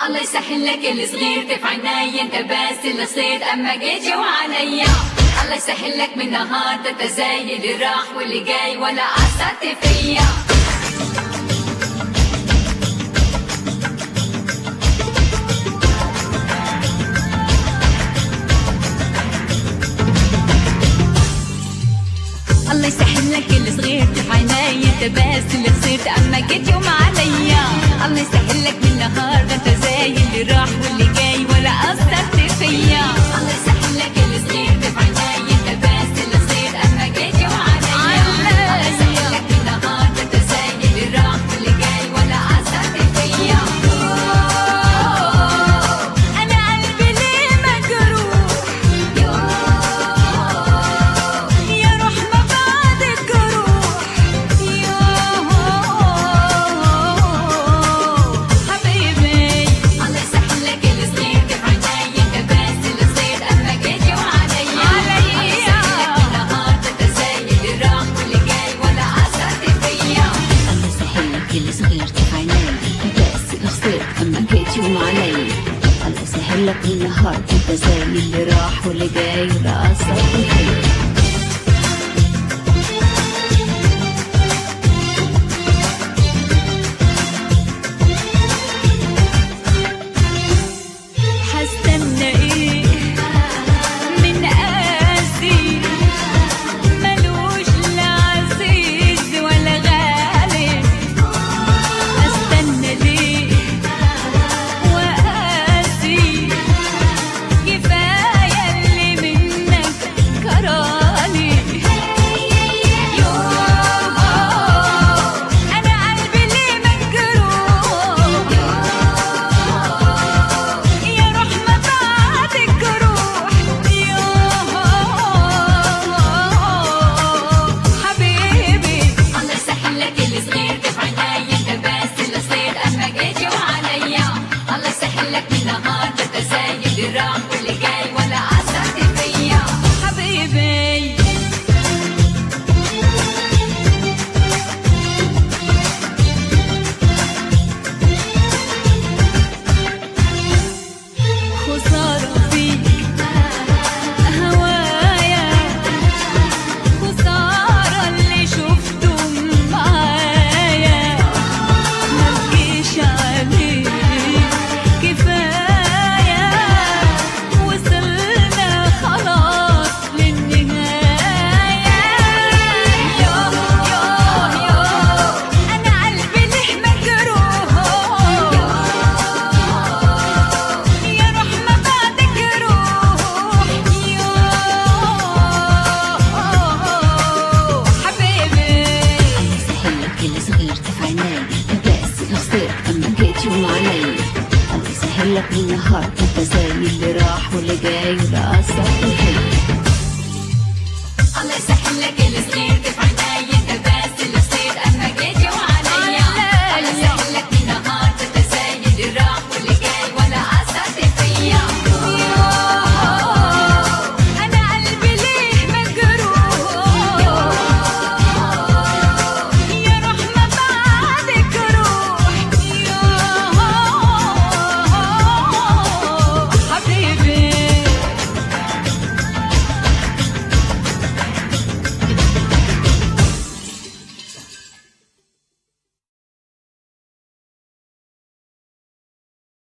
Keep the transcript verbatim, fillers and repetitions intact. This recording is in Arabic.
الله يسهل لك الصغير تف عيني انت بس اللي صيت اما جيت جو عليا. الله يسهل لك من نهار تتزايد اللي راح واللي جاي ولا اثرت فيا. الله يسهل لك الصغير تف عيني انت بس اللي صيت اما جيت يوم عليا. الله يسهل لك من نهار ده انت زي اللي راح واللي جاي ولا اثرت فيا. الله يسهل لك الصغير تف عيني انت بس اللي صيت اما جيت يوم عليا. الله يسهل لك من نهار ده انت زي اللي راح واللي جاي ولا اثرت فيا. انا قلبي ليه مجروح يا روح ما بعدك روح حبيبي. الله يسهل لك الصغير تف عيني انت بس اللي صيت اما جيت يوم عليا. الله يسهل لك من نهار ده انت زي اللي راح واللي جاي ولا اثرت فيا. الله يسهل لك الصغير تف عيني بس اللي خسرت اما جيت يوم علي. الله يسهل لك النهار انت زي اللي راح واللي جاي ولا اثر فيا. هستنى ايه من قاسي ملوش لا عزيز ولا غالي. استنى ليه وقاسي كفايه اللي منك كراني. انا قلبي ليه مجروح يا روح ما بعدك روح حبيبي. الله يسهل لك الصغير تف عيني انت بس اللي صيت اما جيت يوم عليا. الله يسهل لك من نهار ده انت زي اللي راح واللي جاي ولا اثرت فيا حبيبي. خسارة فيك هوايا خسارة اللي شفته معايا. متجيش عليك كفاية وصلنا خلاص للنهاية. يوه يوه يوه أنا قلبي ليه مجروح يا روح ما بعدك روح حبيبي. الله يسهل لك الصغير تف عيني بس اللي خسرت اما جيت يوم علي. الله يسهل لك النهار انت زي اللي راح واللي جاي ولا اثر فيا. الله يسهل لك الصغير